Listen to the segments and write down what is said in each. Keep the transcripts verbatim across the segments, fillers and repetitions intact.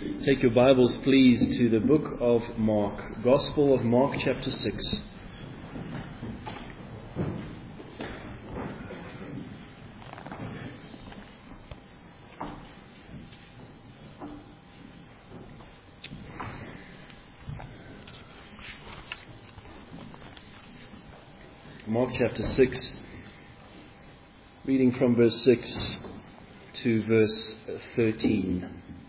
Take your Bibles, please, to the book of Mark, Gospel of Mark, chapter six. Mark chapter six, reading from verse six to verse thirteen.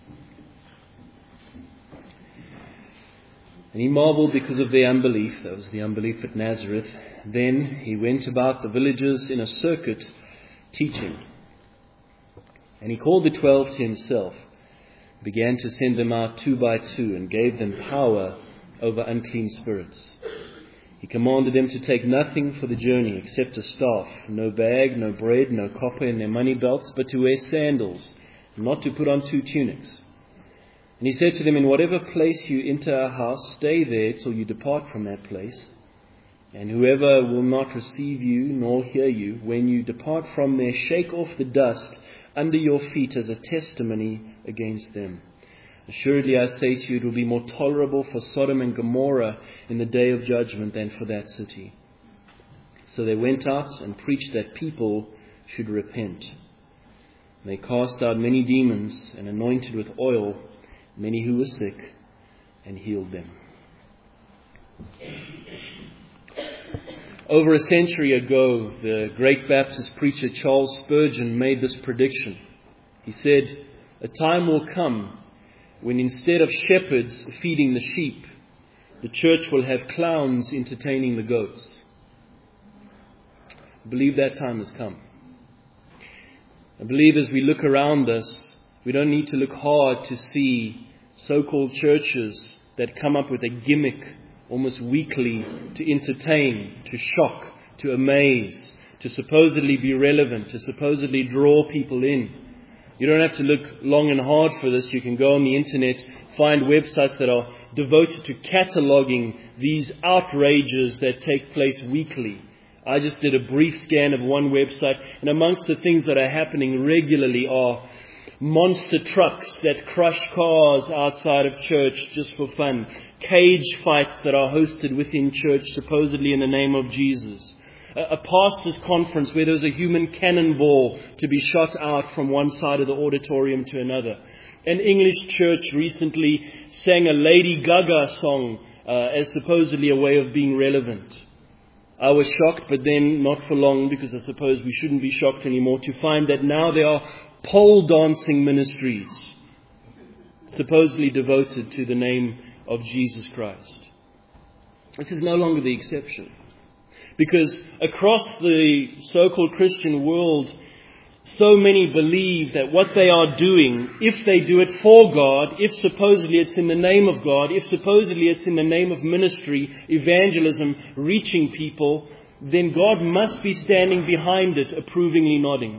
And he marveled because of their unbelief. That was the unbelief at Nazareth. Then he went about the villages in a circuit, teaching. And he called the twelve to himself, began to send them out two by two, and gave them power over unclean spirits. He commanded them to take nothing for the journey except a staff, no bag, no bread, no copper in their money belts, but to wear sandals, and not to put on two tunics. And he said to them, in whatever place you enter a house, stay there till you depart from that place. And whoever will not receive you nor hear you, when you depart from there, shake off the dust under your feet as a testimony against them. Assuredly, I say to you, it will be more tolerable for Sodom and Gomorrah in the day of judgment than for that city. So they went out and preached that people should repent. And they cast out many demons and anointed with oil many who were sick, and healed them. Over a century ago, the great Baptist preacher Charles Spurgeon made this prediction. He said, a time will come when instead of shepherds feeding the sheep, the church will have clowns entertaining the goats. I believe that time has come. I believe as we look around us, we don't need to look hard to see so-called churches that come up with a gimmick almost weekly to entertain, to shock, to amaze, to supposedly be relevant, to supposedly draw people in. You don't have to look long and hard for this. You can go on the internet, find websites that are devoted to cataloguing these outrages that take place weekly. I just did a brief scan of one website, and amongst the things that are happening regularly are monster trucks that crush cars outside of church just for fun. Cage fights that are hosted within church, supposedly in the name of Jesus. A, a pastor's conference where there's a human cannonball to be shot out from one side of the auditorium to another. An English church recently sang a Lady Gaga song uh, as supposedly a way of being relevant. I was shocked, but then not for long, because I suppose we shouldn't be shocked anymore, to find that now there are pole dancing ministries supposedly devoted to the name of Jesus Christ. This is no longer the exception, because across the so-called Christian world, so many believe that what they are doing, if they do it for God, if supposedly it's in the name of God, if supposedly it's in the name of ministry, evangelism, reaching people, then God must be standing behind it, approvingly nodding.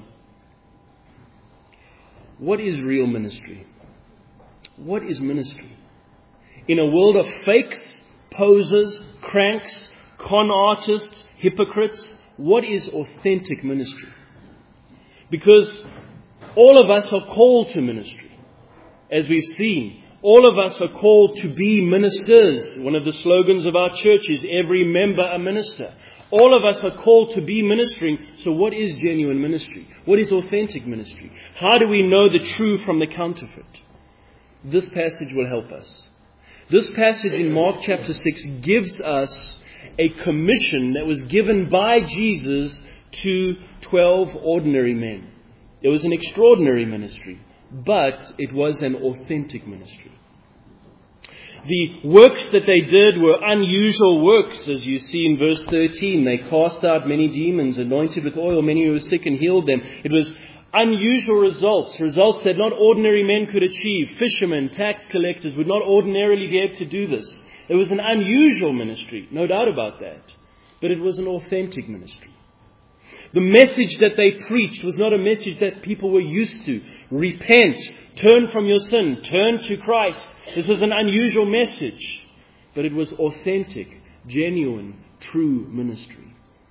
What is real ministry? What is ministry? In a world of fakes, posers, cranks, con artists, hypocrites, what is authentic ministry? Because all of us are called to ministry. As we've seen, all of us are called to be ministers. One of the slogans of our church is every member a minister. All of us are called to be ministering. So what is genuine ministry? What is authentic ministry? How do we know the true from the counterfeit? This passage will help us. This passage in Mark chapter six gives us a commission that was given by Jesus to twelve ordinary men. It was an extraordinary ministry, but it was an authentic ministry. The works that they did were unusual works, as you see in verse thirteen. They cast out many demons, anointed with oil many who were sick, and healed them. It was unusual results, results that not ordinary men could achieve. Fishermen, tax collectors would not ordinarily be able to do this. It was an unusual ministry, no doubt about that. But it was an authentic ministry. The message that they preached was not a message that people were used to. Repent, turn from your sin, turn to Christ. This was an unusual message, but it was authentic, genuine, true ministry.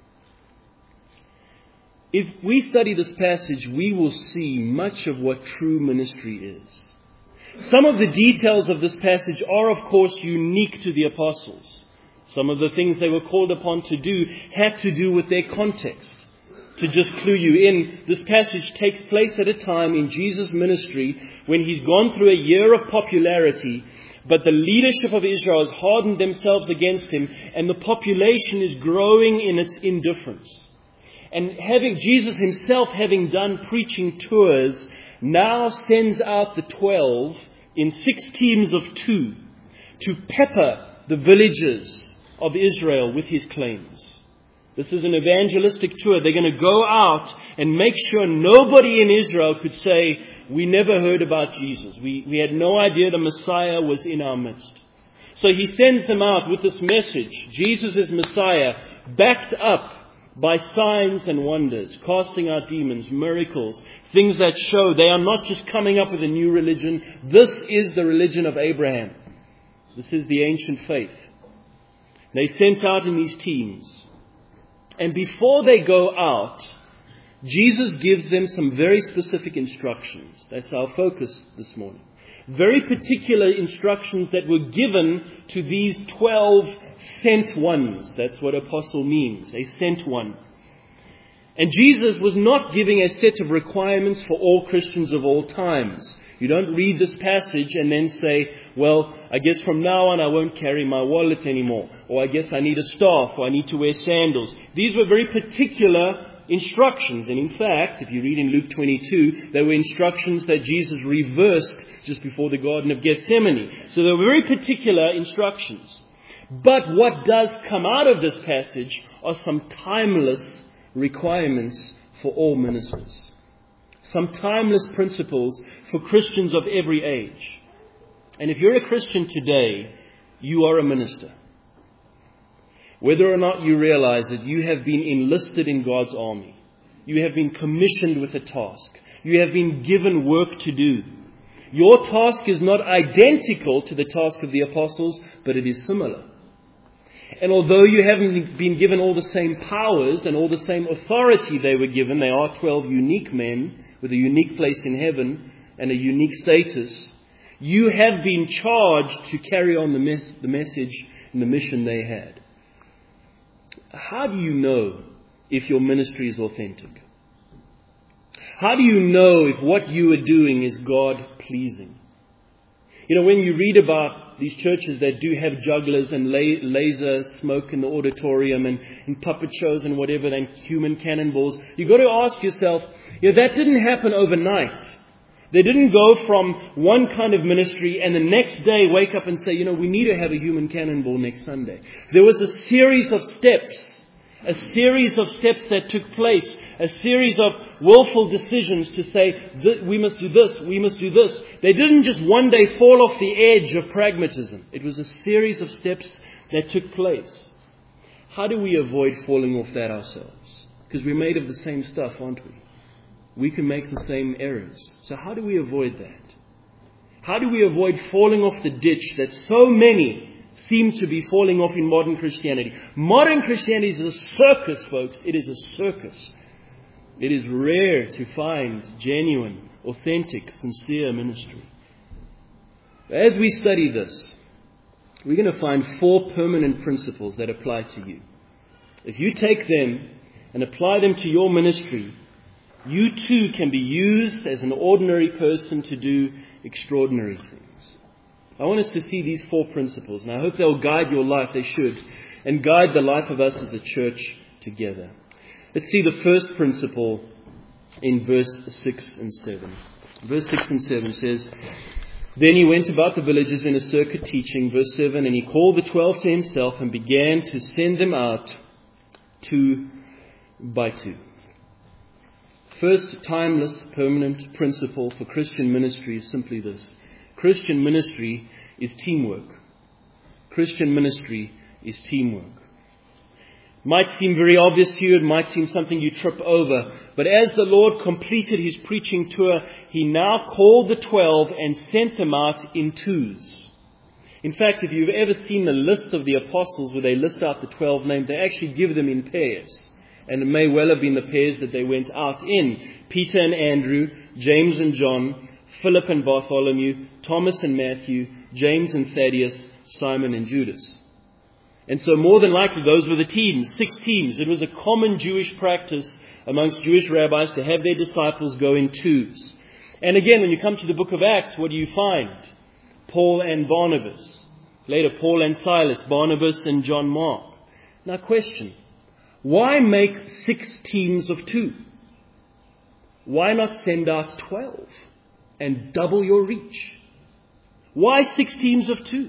If we study this passage, we will see much of what true ministry is. Some of the details of this passage are, of course, unique to the apostles. Some of the things they were called upon to do had to do with their context. To just clue you in, this passage takes place at a time in Jesus' ministry when he's gone through a year of popularity, but the leadership of Israel has hardened themselves against him, and the population is growing in its indifference. And having Jesus himself, having done preaching tours, now sends out the twelve in six teams of two to pepper the villages of Israel with his claims. This is an evangelistic tour. They're going to go out and make sure nobody in Israel could say, we never heard about Jesus. We, we had no idea the Messiah was in our midst. So he sends them out with this message. Jesus is Messiah, backed up by signs and wonders, casting out demons, miracles, things that show they are not just coming up with a new religion. This is the religion of Abraham. This is the ancient faith. They sent out in these teams. And before they go out, Jesus gives them some very specific instructions. That's our focus this morning. Very particular instructions that were given to these twelve sent ones. That's what apostle means, a sent one. And Jesus was not giving a set of requirements for all Christians of all times. You don't read this passage and then say, well, I guess from now on I won't carry my wallet anymore. Or I guess I need a staff, or I need to wear sandals. These were very particular instructions. And in fact, if you read in Luke twenty-two, they were instructions that Jesus reversed just before the Garden of Gethsemane. So they were very particular instructions. But what does come out of this passage are some timeless requirements for all ministers. Some timeless principles for Christians of every age. And if you're a Christian today, you are a minister. Whether or not you realize it, you have been enlisted in God's army. You have been commissioned with a task. You have been given work to do. Your task is not identical to the task of the apostles, but it is similar. And although you haven't been given all the same powers and all the same authority they were given, they are twelve unique men with a unique place in heaven and a unique status, you have been charged to carry on the, mes- the message and the mission they had. How do you know if your ministry is authentic? How do you know if what you are doing is God-pleasing? You know, when you read about these churches that do have jugglers and la- laser smoke in the auditorium and, and puppet shows and whatever, and human cannonballs, you've got to ask yourself, you know, that didn't happen overnight. They didn't go from one kind of ministry and the next day wake up and say, you know, we need to have a human cannonball next Sunday. There was a series of steps, a series of steps that took place, a series of willful decisions to say, we must do this, we must do this. They didn't just one day fall off the edge of pragmatism. It was a series of steps that took place. How do we avoid falling off that ourselves? Because we're made of the same stuff, aren't we? We can make the same errors. So how do we avoid that? How do we avoid falling off the ditch that so many seem to be falling off in modern Christianity? Modern Christianity is a circus, folks. It is a circus. It is rare to find genuine, authentic, sincere ministry. As we study this, we're going to find four permanent principles that apply to you. If you take them and apply them to your ministry, you too can be used as an ordinary person to do extraordinary things. I want us to see these four principles, and I hope they'll guide your life. They should, and guide the life of us as a church together. Let's see the first principle in verse six and seven. Verse six and seven says, Then he went about the villages in a circuit teaching, verse seven, and he called the twelve to himself and began to send them out two by two. First timeless, permanent principle for Christian ministry is simply this. Christian ministry is teamwork. Christian ministry is teamwork. Might seem very obvious to you, it might seem something you trip over, but as the Lord completed his preaching tour, he now called the twelve and sent them out in twos. In fact, if you've ever seen the list of the apostles where they list out the twelve names, they actually give them in pairs. And it may well have been the pairs that they went out in. Peter and Andrew, James and John, Philip and Bartholomew, Thomas and Matthew, James and Thaddeus, Simon and Judas. And so more than likely those were the teams, six teams. It was a common Jewish practice amongst Jewish rabbis to have their disciples go in twos. And again, when you come to the book of Acts, what do you find? Paul and Barnabas. Later, Paul and Silas, Barnabas and John Mark. Now question, why make six teams of two? Why not send out twelve and double your reach? Why six teams of two?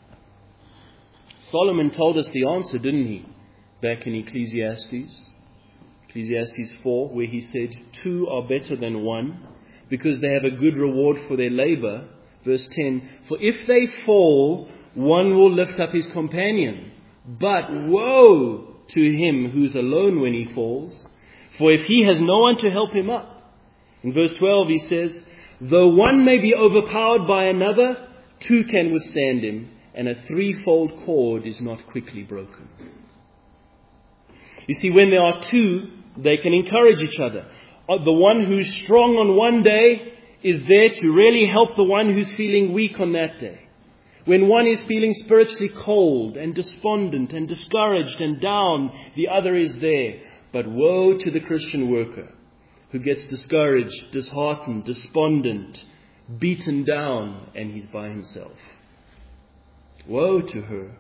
Solomon told us the answer, didn't he? Back in Ecclesiastes. Ecclesiastes four, where he said, two are better than one, because they have a good reward for their labor. Verse ten, for if they fall, one will lift up his companion. But woe to him who's alone when he falls, for if he has no one to help him up. In verse twelve he says, though one may be overpowered by another, two can withstand him, and a threefold cord is not quickly broken. You see, when there are two, they can encourage each other. The one who's strong on one day is there to really help the one who's feeling weak on that day. When one is feeling spiritually cold and despondent and discouraged and down, the other is there. But woe to the Christian worker who gets discouraged, disheartened, despondent, beaten down, and he's by himself. Woe to her.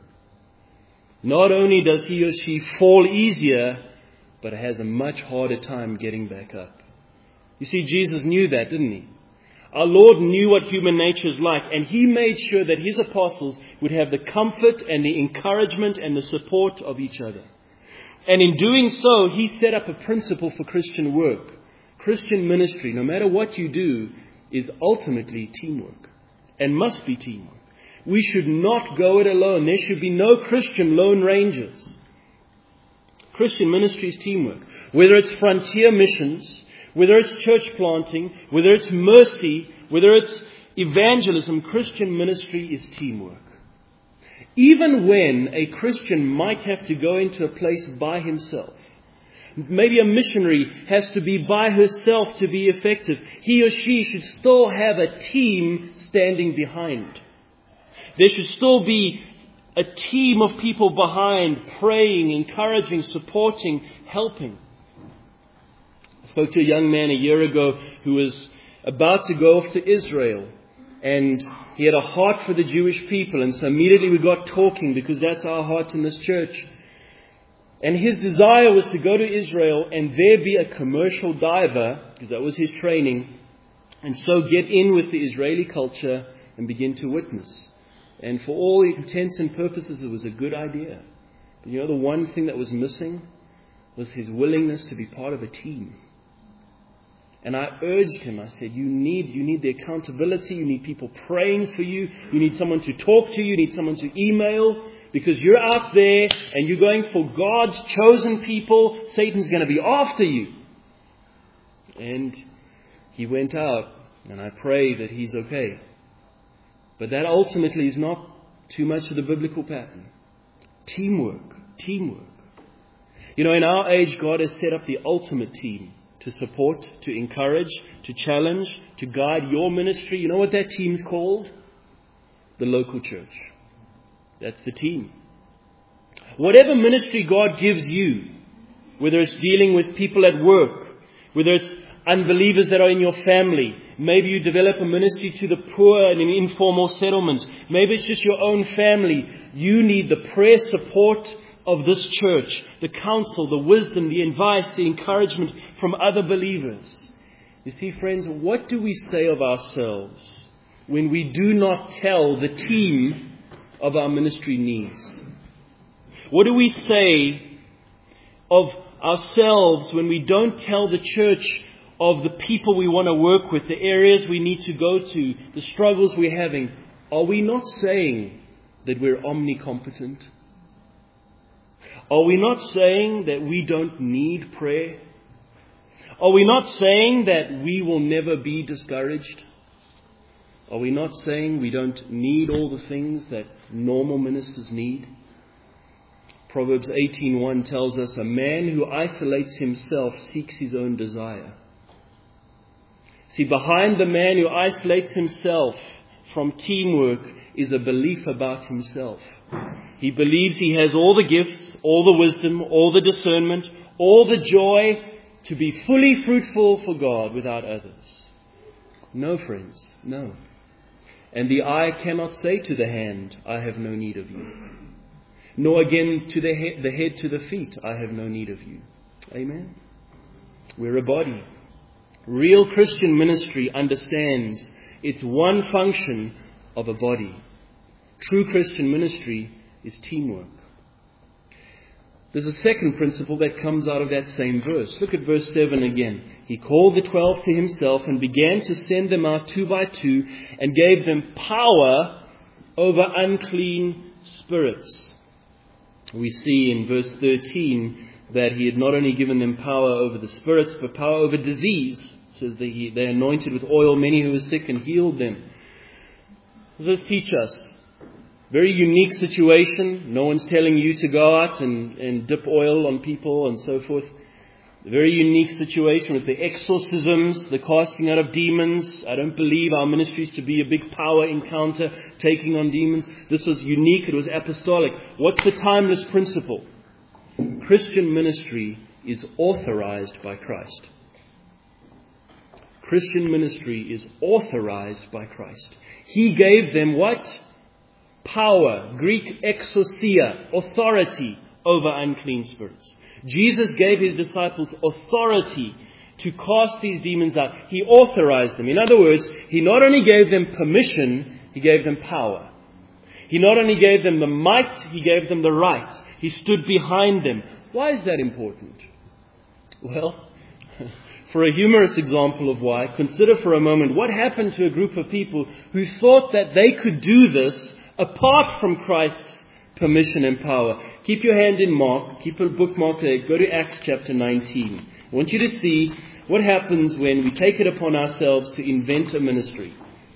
Not only does he or she fall easier, but has a much harder time getting back up. You see, Jesus knew that, didn't he? Our Lord knew what human nature is like, and he made sure that his apostles would have the comfort and the encouragement and the support of each other. And in doing so, he set up a principle for Christian work. Christian ministry, no matter what you do, is ultimately teamwork, and must be teamwork. We should not go it alone. There should be no Christian lone rangers. Christian ministry is teamwork. Whether it's frontier missions, whether it's church planting, whether it's mercy, whether it's evangelism, Christian ministry is teamwork. Even when a Christian might have to go into a place by himself, maybe a missionary has to be by herself to be effective, he or she should still have a team standing behind. There should still be a team of people behind, praying, encouraging, supporting, helping. I spoke to a young man a year ago who was about to go off to Israel, and he had a heart for the Jewish people, and so immediately we got talking, because that's our heart in this church. And his desire was to go to Israel and there be a commercial diver, because that was his training, and so get in with the Israeli culture and begin to witness. And for all intents and purposes, it was a good idea. But you know, the one thing that was missing was his willingness to be part of a team. And I urged him, I said, you need, you need the accountability, you need people praying for you, you need someone to talk to, you need someone to email, because you're out there and you're going for God's chosen people. Satan's going to be after you. And he went out, and I pray that he's okay. But that ultimately is not too much of the biblical pattern. Teamwork, teamwork. You know, in our age, God has set up the ultimate team to support, to encourage, to challenge, to guide your ministry. You know what that team's called? The local church. That's the team. Whatever ministry God gives you, whether it's dealing with people at work, whether it's unbelievers that are in your family, maybe you develop a ministry to the poor and in informal settlements, maybe it's just your own family, you need the prayer support of this church, the counsel, the wisdom, the advice, the encouragement from other believers. You see, friends, what do we say of ourselves when we do not tell the team of our ministry needs? What do we say of ourselves when we don't tell the church of the people we want to work with, the areas we need to go to, the struggles we're having? Are we not saying that we're omnicompetent? Are we not saying that we don't need prayer? Are we not saying that we will never be discouraged? Are we not saying we don't need all the things that normal ministers need? Proverbs eighteen one tells us, a man who isolates himself seeks his own desire. See, behind the man who isolates himself from teamwork is a belief about himself. He believes he has all the gifts, all the wisdom, all the discernment, all the joy to be fully fruitful for God without others. No, friends, no. And the eye cannot say to the hand, I have no need of you. Nor again to the head, the head to the feet, I have no need of you. Amen? We're a body. Real Christian ministry understands it's one function of a body. True Christian ministry is teamwork. There's a second principle that comes out of that same verse. Look at verse seven again. He called the twelve to himself and began to send them out two by two and gave them power over unclean spirits. We see in verse thirteen that he had not only given them power over the spirits, but power over disease. It says that he, they anointed with oil many who were sick and healed them. What does this teach us? Very unique situation. No one's telling you to go out and, and dip oil on people and so forth. A very unique situation with the exorcisms, the casting out of demons. I don't believe our ministry is to be a big power encounter, taking on demons. This was unique. It was apostolic. What's the timeless principle? Christian ministry is authorized by Christ. Christian ministry is authorized by Christ. He gave them what? Power, Greek exousia, authority over unclean spirits. Jesus gave his disciples authority to cast these demons out. He authorized them. In other words, he not only gave them permission, he gave them power. He not only gave them the might, he gave them the right. He stood behind them. Why is that important? Well, for a humorous example of why, consider for a moment what happened to a group of people who thought that they could do this apart from Christ's permission and power. Keep your hand in Mark. Keep a bookmark there. Go to Acts chapter nineteen. I want you to see what happens when we take it upon ourselves to invent a ministry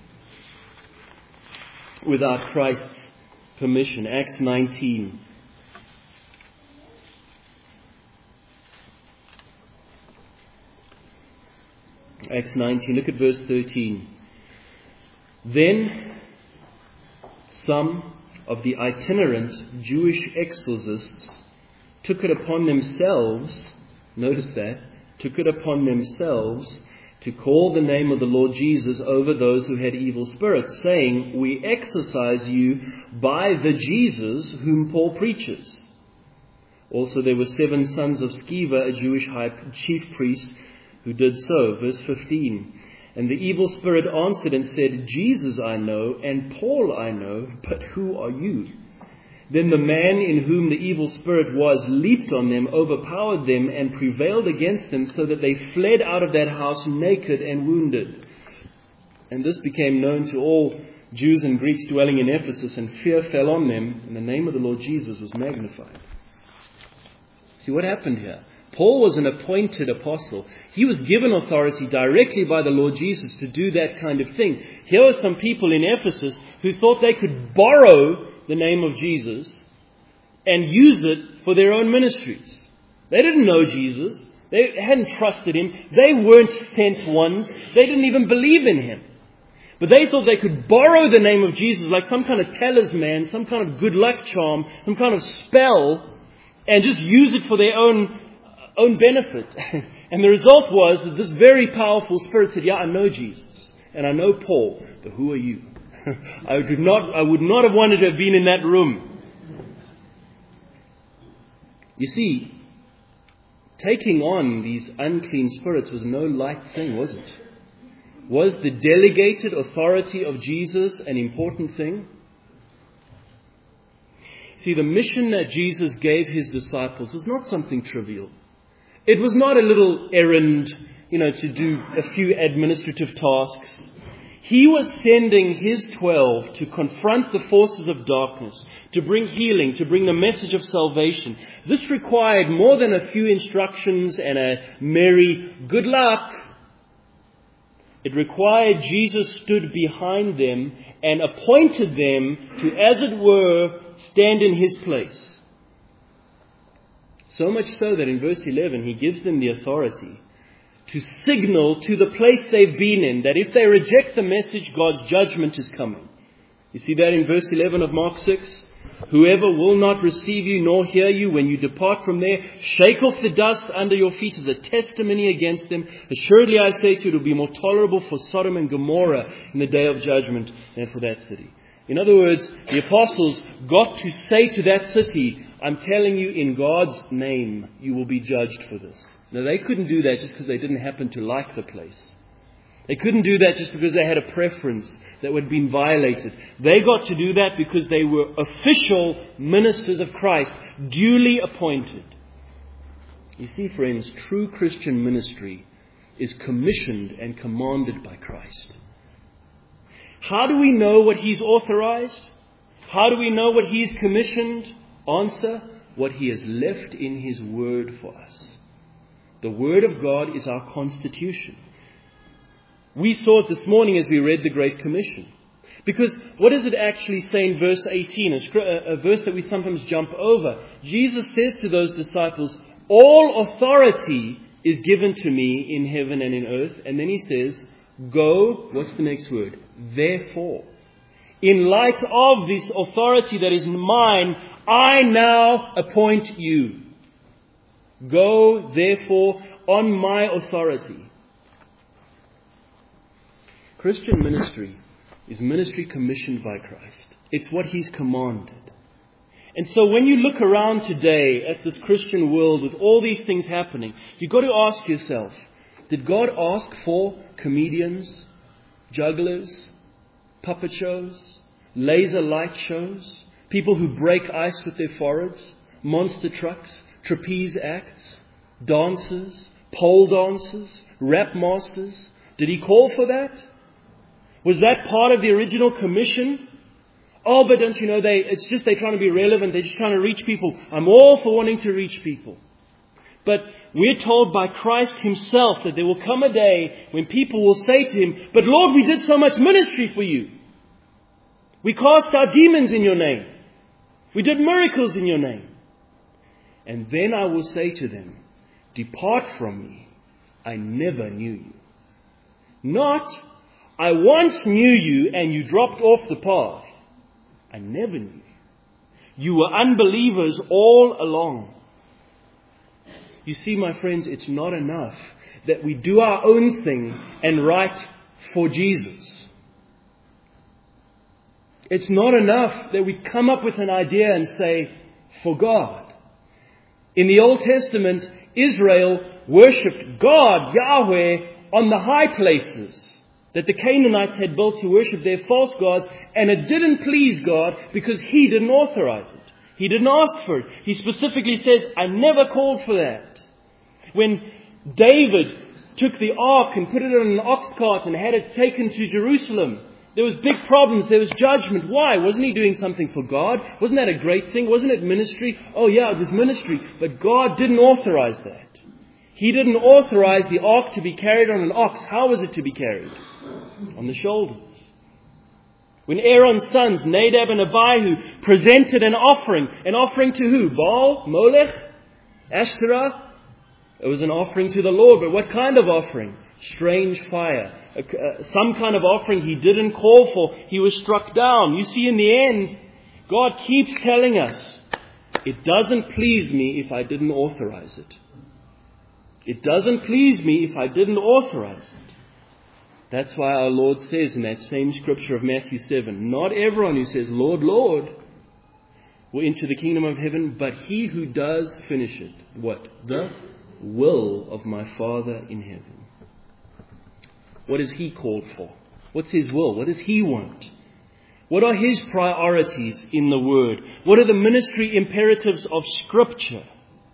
without Christ's permission. Acts nineteen. Acts nineteen. Look at verse thirteen. Then some of the itinerant Jewish exorcists took it upon themselves, notice that, took it upon themselves to call the name of the Lord Jesus over those who had evil spirits, saying, we exorcise you by the Jesus whom Paul preaches. Also there were seven sons of Sceva, a Jewish high chief priest, who did so. Verse fifteen. And the evil spirit answered and said, Jesus I know, and Paul I know, but who are you? Then the man in whom the evil spirit was leaped on them, overpowered them, and prevailed against them, so that they fled out of that house naked and wounded. And this became known to all Jews and Greeks dwelling in Ephesus, and fear fell on them, and the name of the Lord Jesus was magnified. See what happened here? Paul was an appointed apostle. He was given authority directly by the Lord Jesus to do that kind of thing. Here were some people in Ephesus who thought they could borrow the name of Jesus and use it for their own ministries. They didn't know Jesus. They hadn't trusted him. They weren't sent ones. They didn't even believe in him. But they thought they could borrow the name of Jesus like some kind of talisman, some kind of good luck charm, some kind of spell, and just use it for their own own benefit. And the result was that this very powerful spirit said, yeah, I know Jesus and I know Paul, but who are you? I did not, I would not have wanted to have been in that room. You see, taking on these unclean spirits was no light thing, was it? Was the delegated authority of Jesus an important thing? See, the mission that Jesus gave his disciples was not something trivial. It was not a little errand, you know, to do a few administrative tasks. He was sending his twelve to confront the forces of darkness, to bring healing, to bring the message of salvation. This required more than a few instructions and a merry good luck. It required Jesus stood behind them and appointed them to, as it were, stand in his place. So much so that in verse eleven he gives them the authority to signal to the place they've been in that if they reject the message, God's judgment is coming. You see that in verse eleven of Mark six? Whoever will not receive you nor hear you when you depart from there, shake off the dust under your feet as a testimony against them. Assuredly I say to you, it will be more tolerable for Sodom and Gomorrah in the day of judgment than for that city. In other words, the apostles got to say to that city, I'm telling you in God's name, you will be judged for this. Now they couldn't do that just because they didn't happen to like the place. They couldn't do that just because they had a preference that had been violated. They got to do that because they were official ministers of Christ, duly appointed. You see, friends, true Christian ministry is commissioned and commanded by Christ. How do we know what He's authorized? How do we know what He's commissioned? Answer, what He has left in His Word for us. The Word of God is our constitution. We saw it this morning as we read the Great Commission. Because what does it actually say in verse eighteen, a, a verse that we sometimes jump over? Jesus says to those disciples, all authority is given to me in heaven and in earth. And then He says, go, what's the next word? Therefore. In light of this authority that is mine, I now appoint you. Go, therefore, on my authority. Christian ministry is ministry commissioned by Christ. It's what He's commanded. And so when you look around today at this Christian world with all these things happening, you've got to ask yourself, did God ask for comedians, jugglers, puppet shows, laser light shows, people who break ice with their foreheads, monster trucks, trapeze acts, dancers, pole dancers, rap masters? Did He call for that? Was that part of the original commission? Oh, but don't you know, they it's just they're trying to be relevant. They're just trying to reach people. I'm all for wanting to reach people. But we're told by Christ Himself that there will come a day when people will say to Him, but Lord, we did so much ministry for you. We cast out demons in your name. We did miracles in your name. And then I will say to them, depart from me. I never knew you. Not, I once knew you and you dropped off the path. I never knew you. You were unbelievers all along. You see, my friends, it's not enough that we do our own thing and write for Jesus. It's not enough that we come up with an idea and say, for God. In the Old Testament, Israel worshipped God, Yahweh, on the high places that the Canaanites had built to worship their false gods, and it didn't please God because He didn't authorize it. He didn't ask for it. He specifically says, I never called for that. When David took the ark and put it on an ox cart and had it taken to Jerusalem, there was big problems. There was judgment. Why? Wasn't he doing something for God? Wasn't that a great thing? Wasn't it ministry? Oh yeah, it was ministry. But God didn't authorize that. He didn't authorize the ark to be carried on an ox. How was it to be carried? On the shoulders. When Aaron's sons, Nadab and Abihu, presented an offering, an offering to who? Baal? Molech? Ashtoreth? It was an offering to the Lord. But what kind of offering? Strange fire. Uh, some kind of offering He didn't call for. He was struck down. You see, in the end, God keeps telling us, it doesn't please me if I didn't authorize it. It doesn't please me if I didn't authorize it. That's why our Lord says in that same scripture of Matthew seven, not everyone who says, Lord, Lord, will enter the kingdom of heaven, but he who does finish it. What? The will of my Father in heaven. What is He called for? What's His will? What does He want? What are His priorities in the Word? What are the ministry imperatives of Scripture?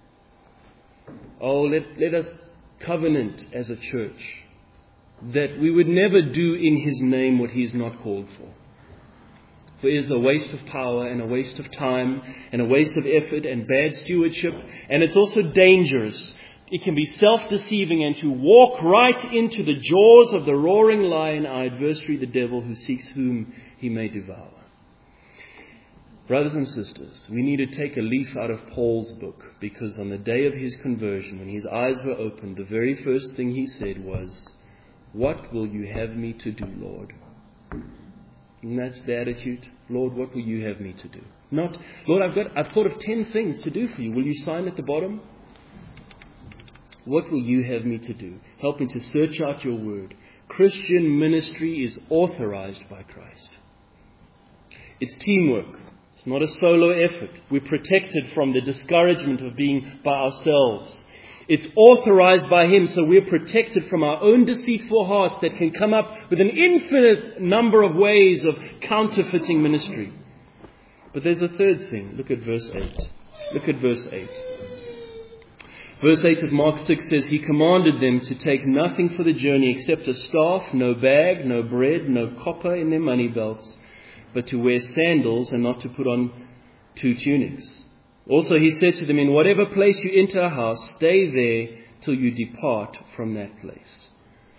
Oh, let, let us covenant as a church that we would never do in His name what He is not called for. For it is a waste of power and a waste of time and a waste of effort and bad stewardship. And it's also dangerous. It can be self-deceiving and to walk right into the jaws of the roaring lion, our adversary, the devil, who seeks whom he may devour. Brothers and sisters, we need to take a leaf out of Paul's book, because on the day of his conversion, when his eyes were opened, the very first thing he said was, "What will you have me to do, Lord?" And that's the attitude. Lord, what will you have me to do? Not, Lord, I've got, I've thought of ten things to do for you. Will you sign at the bottom? What will you have me to do? Help me to search out your word. Christian ministry is authorized by Christ. It's teamwork. It's not a solo effort. We're protected from the discouragement of being by ourselves. It's authorized by Him, so we're protected from our own deceitful hearts that can come up with an infinite number of ways of counterfeiting ministry. But there's a third thing. Look at verse eight. Look at verse eight. Verse eight of Mark six says, He commanded them to take nothing for the journey except a staff, no bag, no bread, no copper in their money belts, but to wear sandals and not to put on two tunics. Also he said to them, in whatever place you enter a house, stay there till you depart from that place.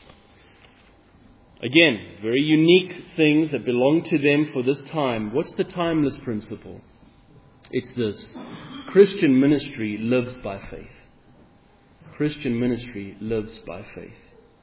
Again, very unique things that belong to them for this time. What's the timeless principle? It's this. Christian ministry lives by faith. Christian ministry lives by faith.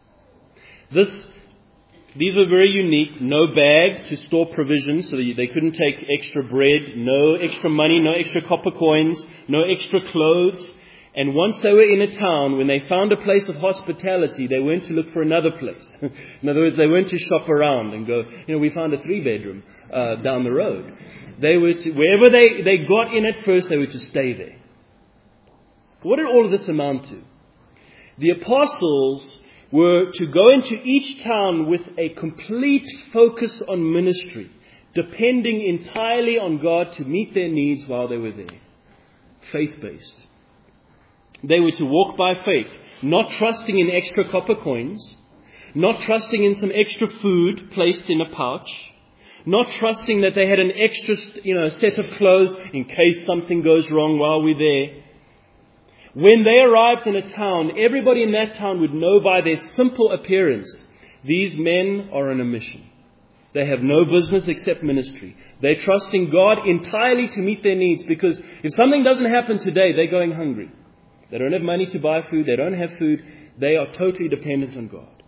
This These were very unique. No bag to store provisions, so that they couldn't take extra bread, no extra money, no extra copper coins, no extra clothes. And once they were in a town, when they found a place of hospitality, they went to look for another place. In other words, they went to shop around and go, you know, we found a three-bedroom uh, down the road. They were to, wherever they, they got in at first, they were to stay there. What did all of this amount to? The apostles were to go into each town with a complete focus on ministry, depending entirely on God to meet their needs while they were there. Faith-based. They were to walk by faith, not trusting in extra copper coins, not trusting in some extra food placed in a pouch, not trusting that they had an extra, you know, set of clothes in case something goes wrong while we're there. When they arrived in a town, everybody in that town would know by their simple appearance, these men are on a mission. They have no business except ministry. They're trusting God entirely to meet their needs, because if something doesn't happen today, they're going hungry. They don't have money to buy food. They don't have food. They are totally dependent on God.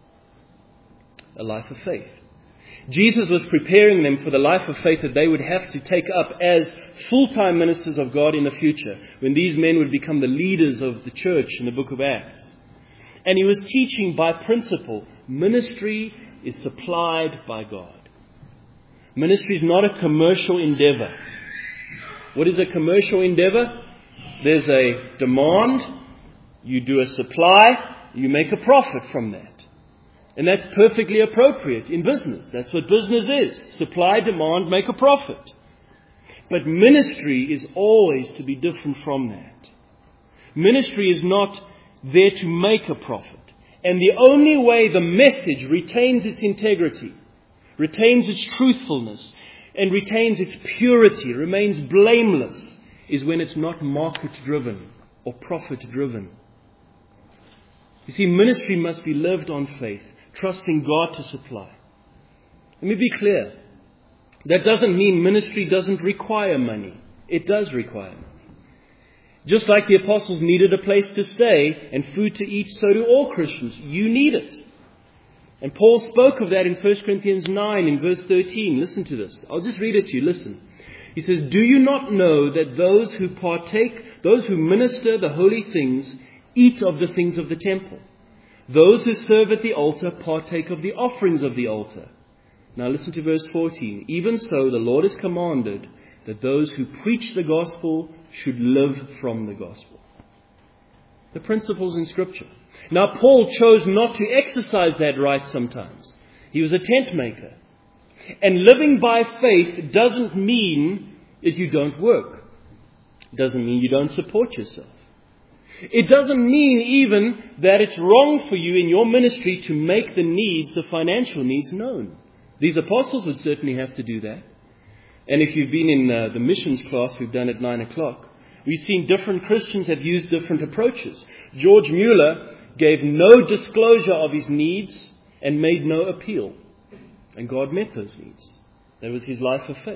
A life of faith. Jesus was preparing them for the life of faith that they would have to take up as full-time ministers of God in the future, when these men would become the leaders of the church in the book of Acts. And he was teaching by principle, ministry is supplied by God. Ministry is not a commercial endeavor. What is a commercial endeavor? There's a demand, you do a supply, you make a profit from that. And that's perfectly appropriate in business. That's what business is. Supply, demand, make a profit. But ministry is always to be different from that. Ministry is not there to make a profit. And the only way the message retains its integrity, retains its truthfulness, and retains its purity, remains blameless, is when it's not market-driven or profit-driven. You see, ministry must be lived on faith, trusting God to supply. Let me be clear. That doesn't mean ministry doesn't require money. It does require money. Just like the apostles needed a place to stay and food to eat, so do all Christians. You need it. And Paul spoke of that in First Corinthians nine in verse thirteen. Listen to this. I'll just read it to you. Listen. He says, do you not know that those who partake, those who minister the holy things, eat of the things of the temple? Those who serve at the altar partake of the offerings of the altar. Now listen to verse fourteen. Even so, the Lord has commanded that those who preach the gospel should live from the gospel. The principles in Scripture. Now Paul chose not to exercise that right sometimes. He was a tent maker. And living by faith doesn't mean that you don't work. It doesn't mean you don't support yourself. It doesn't mean even that it's wrong for you in your ministry to make the needs, the financial needs, known. These apostles would certainly have to do that. And if you've been in uh, the missions class we've done at nine o'clock, we've seen different Christians have used different approaches. George Mueller gave no disclosure of his needs and made no appeal. And God met those needs. That was his life of faith.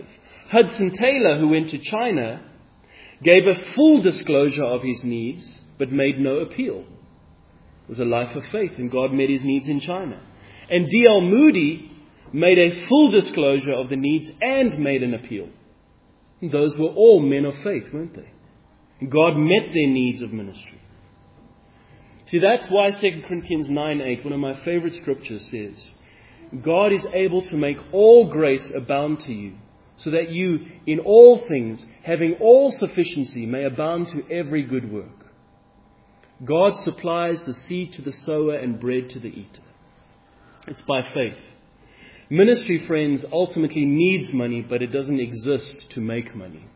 Hudson Taylor, who went to China, gave a full disclosure of his needs, but made no appeal. It was a life of faith, and God met his needs in China. And D L Moody made a full disclosure of the needs and made an appeal. And those were all men of faith, weren't they? And God met their needs of ministry. See, that's why Second Corinthians nine eight, one of my favorite scriptures, says, God is able to make all grace abound to you, so that you, in all things, having all sufficiency, may abound to every good work. God supplies the seed to the sower and bread to the eater. It's by faith. Ministry, friends, ultimately needs money, but it doesn't exist to make money.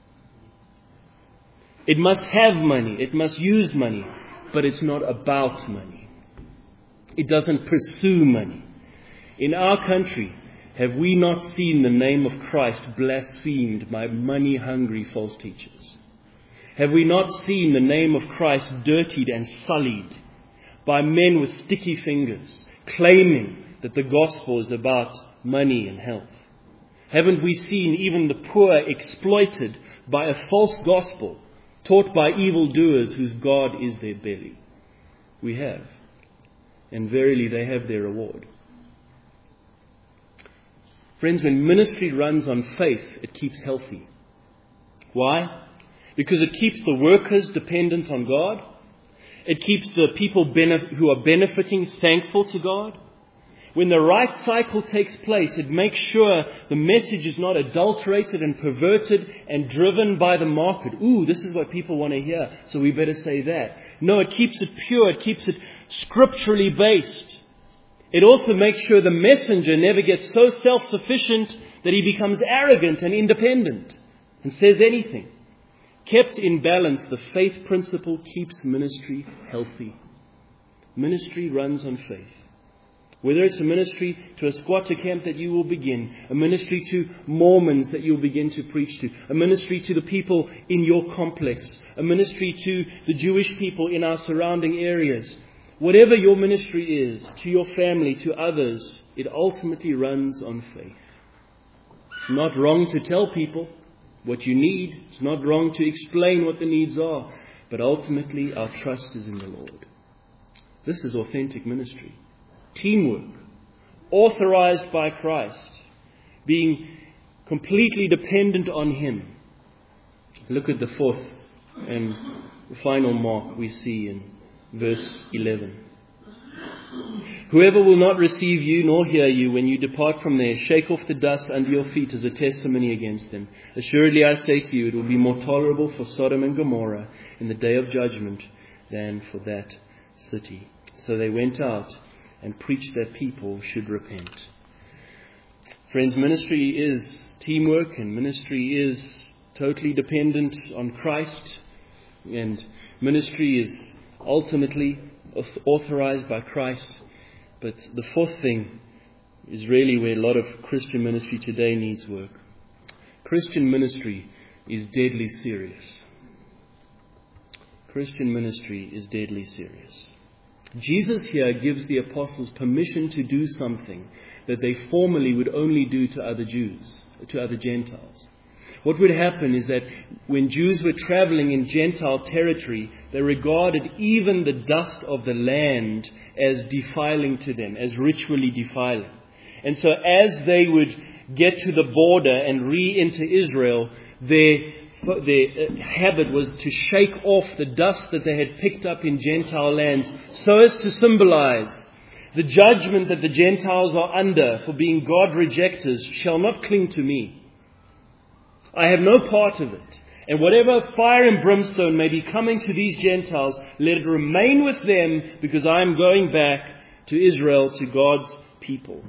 It must have money, it must use money, but it's not about money. It doesn't pursue money. In our country, have we not seen the name of Christ blasphemed by money-hungry false teachers? Have we not seen the name of Christ dirtied and sullied by men with sticky fingers, claiming that the gospel is about money and health? Haven't we seen even the poor exploited by a false gospel taught by evildoers whose God is their belly? We have. And verily they have their reward. Friends, when ministry runs on faith, it keeps healthy. Why? Because it keeps the workers dependent on God. It keeps the people benef- who are benefiting thankful to God. When the right cycle takes place, it makes sure the message is not adulterated and perverted and driven by the market. Ooh, this is what people want to hear, so we better say that. No, it keeps it pure. It keeps it scripturally based. It also makes sure the messenger never gets so self-sufficient that he becomes arrogant and independent and says anything. Kept in balance, the faith principle keeps ministry healthy. Ministry runs on faith. Whether it's a ministry to a squatter camp that you will begin, a ministry to Mormons that you'll begin to preach to, a ministry to the people in your complex, a ministry to the Jewish people in our surrounding areas, whatever your ministry is, to your family, to others, it ultimately runs on faith. It's not wrong to tell people what you need. It's not wrong to explain what the needs are. But ultimately, our trust is in the Lord. This is authentic ministry. Teamwork, authorized by Christ, being completely dependent on Him. Look at the fourth and final mark we see in verse eleven. Whoever will not receive you nor hear you when you depart from there, shake off the dust under your feet as a testimony against them. Assuredly I say to you, it will be more tolerable for Sodom and Gomorrah in the day of judgment than for that city. So they went out and preached that people should repent. Friends, ministry is teamwork, and ministry is totally dependent on Christ, and ministry is ultimately authorized by Christ. But the fourth thing is really where a lot of Christian ministry today needs work. Christian ministry is deadly serious. Christian ministry is deadly serious. Jesus here gives the apostles permission to do something that they formerly would only do to other Jews, to other Gentiles. What would happen is that when Jews were traveling in Gentile territory, they regarded even the dust of the land as defiling to them, as ritually defiling. And so as they would get to the border and re-enter Israel, their, their habit was to shake off the dust that they had picked up in Gentile lands, so as to symbolize the judgment that the Gentiles are under for being God rejectors shall not cling to me. I have no part of it. And whatever fire and brimstone may be coming to these Gentiles, let it remain with them, because I am going back to Israel, to God's people.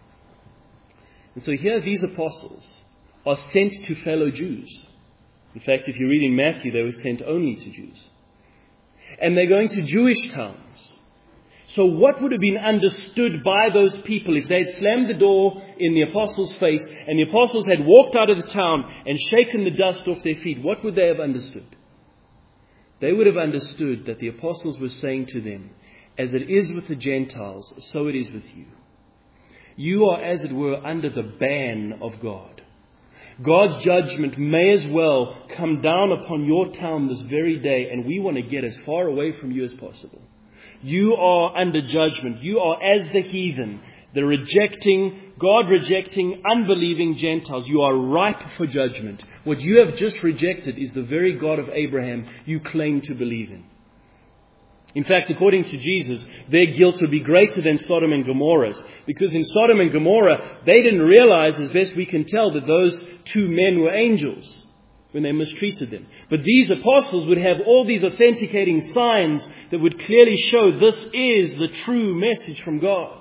And so here these apostles are sent to fellow Jews. In fact, if you read in Matthew, they were sent only to Jews. And they're going to Jewish towns. So what would have been understood by those people if they had slammed the door in the apostles' face and the apostles had walked out of the town and shaken the dust off their feet? What would they have understood? They would have understood that the apostles were saying to them, as it is with the Gentiles, so it is with you. You are, as it were, under the ban of God. God's judgment may as well come down upon your town this very day, and we want to get as far away from you as possible. You are under judgment. You are as the heathen, the rejecting, God-rejecting, unbelieving Gentiles. You are ripe for judgment. What you have just rejected is the very God of Abraham you claim to believe in. In fact, according to Jesus, their guilt would be greater than Sodom and Gomorrah's. Because in Sodom and Gomorrah, they didn't realize, as best we can tell, that those two men were angels when they mistreated them. But these apostles would have all these authenticating signs that would clearly show this is the true message from God.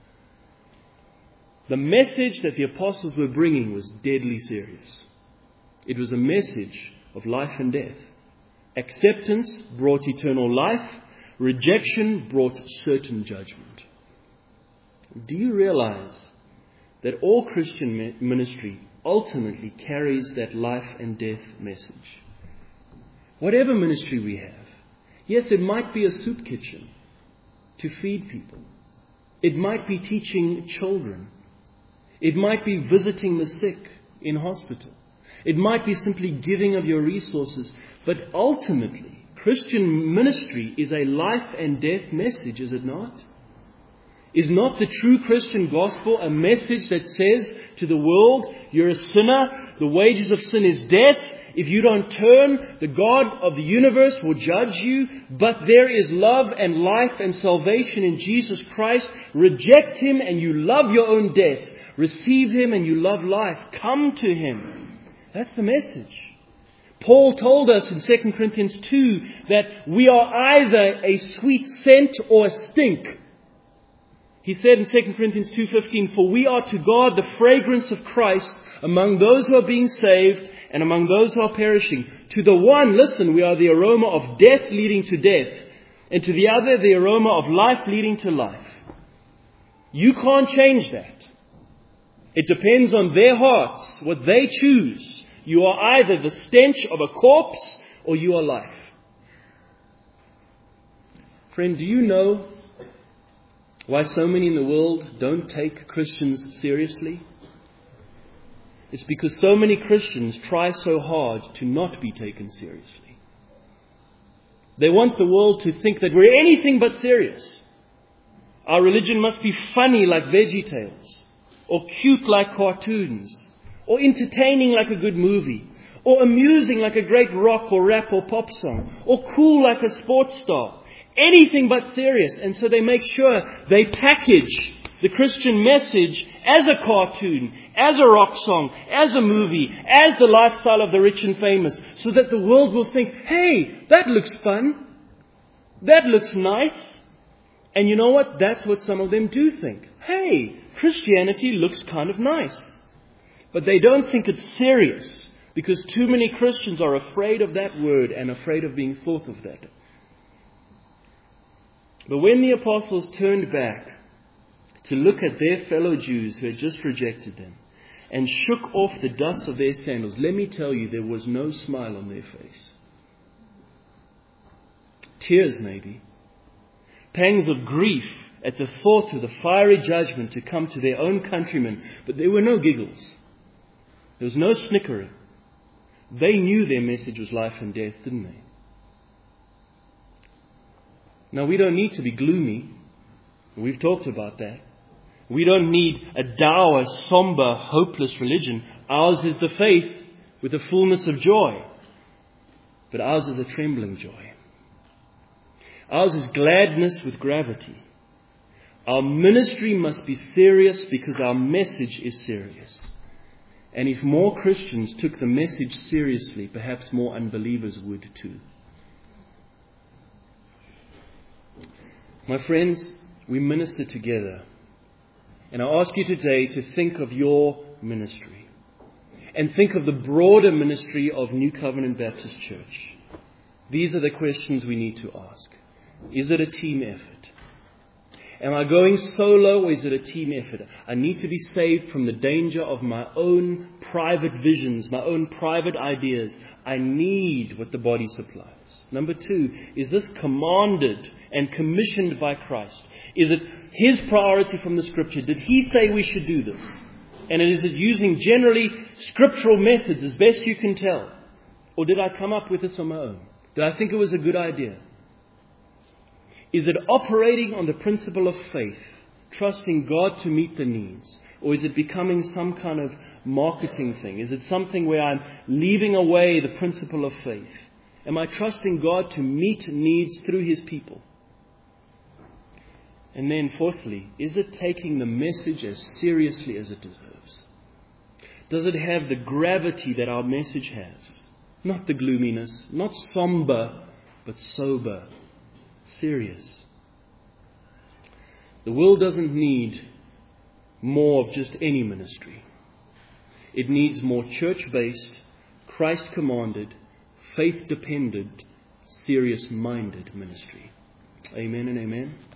The message that the apostles were bringing was deadly serious. It was a message of life and death. Acceptance brought eternal life. Rejection brought certain judgment. Do you realize that all Christian ministry ultimately carries that life and death message? Whatever ministry we have, yes, it might be a soup kitchen to feed people. It might be teaching children. It might be visiting the sick in hospital. It might be simply giving of your resources. But ultimately, Christian ministry is a life and death message, is it not? Is not the true Christian gospel a message that says to the world, you're a sinner, the wages of sin is death, if you don't turn, the God of the universe will judge you, but there is love and life and salvation in Jesus Christ. Reject Him and you love your own death. Receive Him and you love life. Come to Him. That's the message. Paul told us in Second Corinthians two that we are either a sweet scent or a stink. He said in Second Corinthians two fifteen, for we are to God the fragrance of Christ among those who are being saved and among those who are perishing. To the one, listen, we are the aroma of death leading to death, and to the other the aroma of life leading to life. You can't change that. It depends on their hearts, what they choose. You are either the stench of a corpse or you are life. Friend, do you know why so many in the world don't take Christians seriously? It's because so many Christians try so hard to not be taken seriously. They want the world to think that we're anything but serious. Our religion must be funny like VeggieTales, or cute like cartoons, or entertaining like a good movie, or amusing like a great rock or rap or pop song, or cool like a sports star. Anything but serious. And so they make sure they package the Christian message as a cartoon, as a rock song, as a movie, as the lifestyle of the rich and famous, so that the world will think, hey, that looks fun. That looks nice. And you know what? That's what some of them do think. Hey, Christianity looks kind of nice. But they don't think it's serious, because too many Christians are afraid of that word and afraid of being thought of that. But when the apostles turned back to look at their fellow Jews who had just rejected them and shook off the dust of their sandals, let me tell you, there was no smile on their face. Tears maybe. Pangs of grief at the thought of the fiery judgment to come to their own countrymen. But there were no giggles. There was no snickering. They knew their message was life and death, didn't they? Now, we don't need to be gloomy. We've talked about that. We don't need a dour, somber, hopeless religion. Ours is the faith with a fullness of joy. But ours is a trembling joy. Ours is gladness with gravity. Our ministry must be serious because our message is serious. And if more Christians took the message seriously, perhaps more unbelievers would too. My friends, we minister together. And I ask you today to think of your ministry. And think of the broader ministry of New Covenant Baptist Church. These are the questions we need to ask. Is it a team effort? Am I going solo or is it a team effort? I need to be saved from the danger of my own private visions, my own private ideas. I need what the body supplies. Number two, is this commanded and commissioned by Christ? Is it His priority from the Scripture? Did He say we should do this? And is it using generally scriptural methods as best you can tell? Or did I come up with this on my own? Did I think it was a good idea? Is it operating on the principle of faith, trusting God to meet the needs? Or is it becoming some kind of marketing thing? Is it something where I'm leaving away the principle of faith? Am I trusting God to meet needs through His people? And then fourthly, is it taking the message as seriously as it deserves? Does it have the gravity that our message has? Not the gloominess, not somber, but sober, serious. The world doesn't need more of just any ministry. It needs more church-based, Christ-commanded, faith-dependent, serious-minded ministry. Amen and amen.